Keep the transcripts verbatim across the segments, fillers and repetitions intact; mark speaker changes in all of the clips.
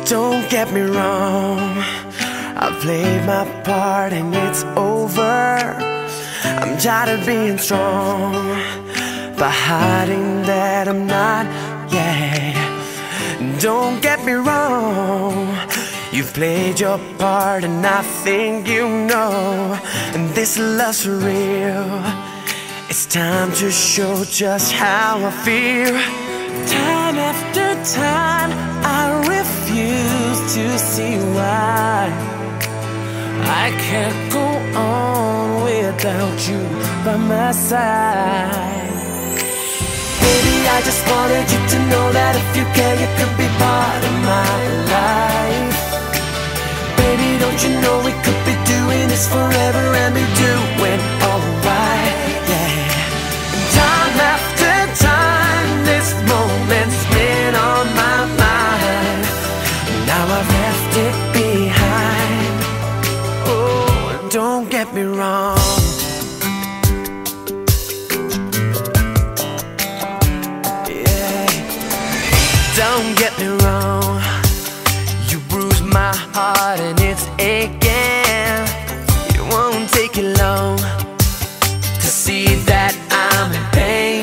Speaker 1: Don't get me wrong, I've played my part and it's over. I'm tired of being strong, by hiding that I'm not, yeah. Don't get me wrong, you've played your part and I think you know. And this love's for real, it's time to show just how I feel. Time after time I refuse to see why I can't go on without you by my side. Baby, I just wanted you to know that if you care, you could be part of my life. Baby, don't you know we could be doing this forever and be doing alright, yeah. Time after time, this moment's been on my mind. Now I've left it behind. Oh, don't get me wrong, don't get me wrong, you bruised my heart and it's aching. It won't take you long to see that I'm in pain.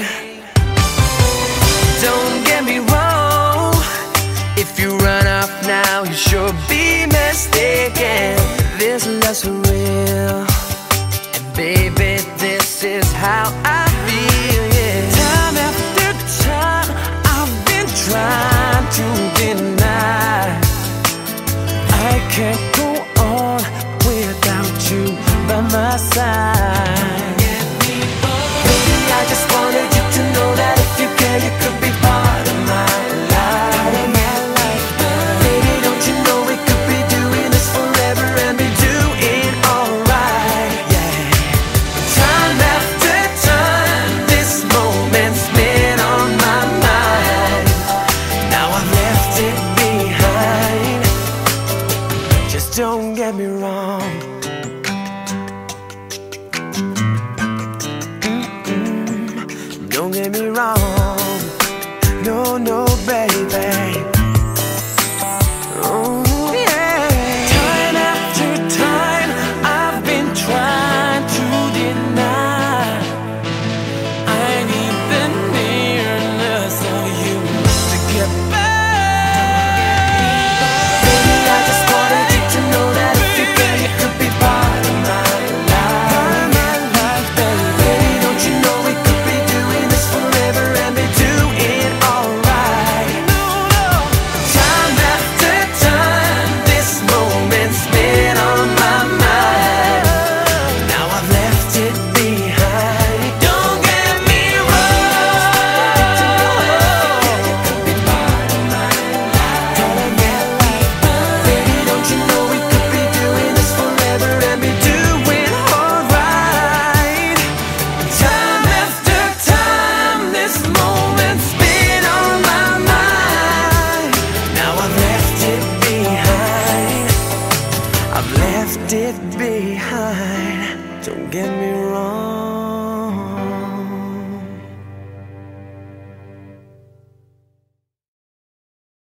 Speaker 1: Don't get me wrong, if you run off now you sure be mistaken. This love's for real, and baby this is how I feel, yeah. Time after time I've been trying to deny I can't go on without you by my side. Baby, I just wanted you to know that if you care, you could be part of my life. Baby, don't you know we could be doing this forever and be doing alright, yeah. Time after time, this moment's been on my mind. Now I've left it behind. Just don't get me wrong, mm-mm. Don't get me wrong, no, no, baby. Oh, yeah. Time after time I've been trying to deny I need the nearness of you to get back. Baby, I just wanted you to know that if you care, you could be part of my life. Baby, don't you know we could be doing this forever and be doing alright. Time after time, this moment's been on my mind. Now I've left it behind. Don't get me wrong, you could be part of my life. Baby, don't you know we could be doing this forever and be doing alright. Time after time, this moment's been on my mind. Now I've left it behind. I've left it behind. Don't get me wrong.